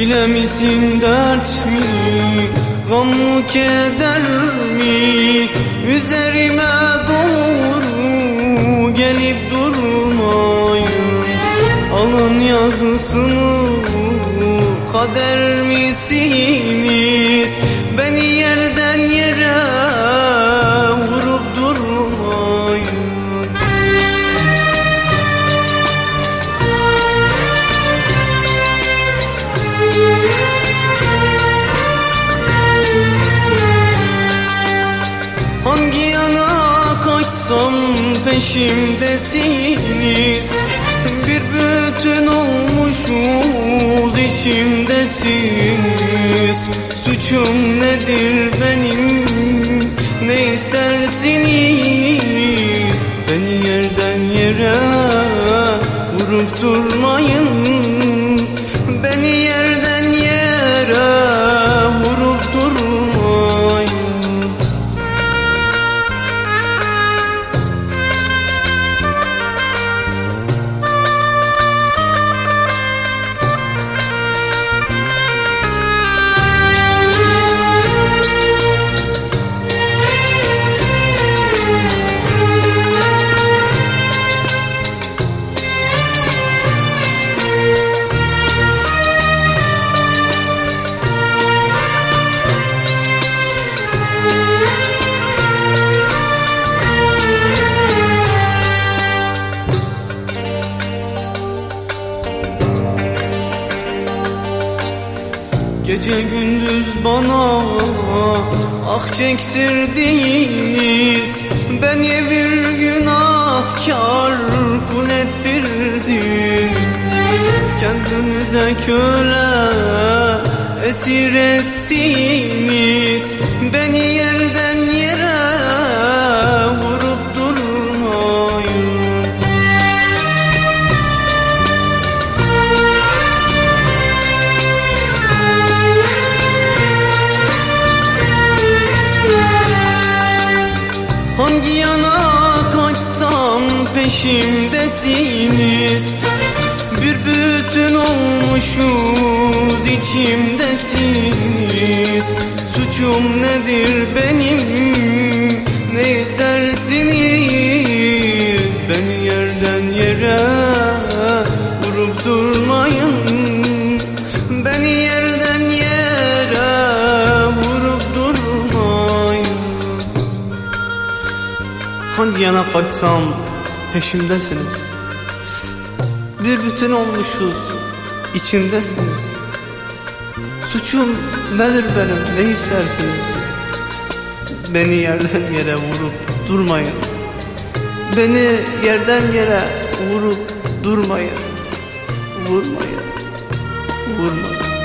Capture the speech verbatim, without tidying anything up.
Çile misin, dert mi, gam mı, keder mi? Üzerime doğru gelip durmayın. Alın yazısını, kader misiniz? Beni yerden yere vurup durmayın. Hangi yana kaçsam peşimdesiniz. Bir bütün olmuşuz, içimdesiniz. Suçum nedir benim, ne istersiniz? Beni yerden yere vurup durmayın. Beni yerden yere vurup durmayın. Gece gündüz bana ah çektirdiniz. Beni bir günahkar kul ettirdiniz. Kendinize köle esir ettiniz. Beni yerden yere vurup durmayın. Hangi yana kaçsam peşimdesiniz. Bir bütün olmuşuz, içimdesiniz. Suçum nedir benim, ne istersiniz? Beni yerden yere vurup durmayın. Beni yerden yere vurup durmayın. Hangi yana kaçsam peşimdesiniz. Bir bütün olmuşuz, içimdesiniz. Suçum nedir benim, ne istersiniz? Beni yerden yere vurup durmayın. Beni yerden yere vurup durmayın. Vurmayın, vurmayın.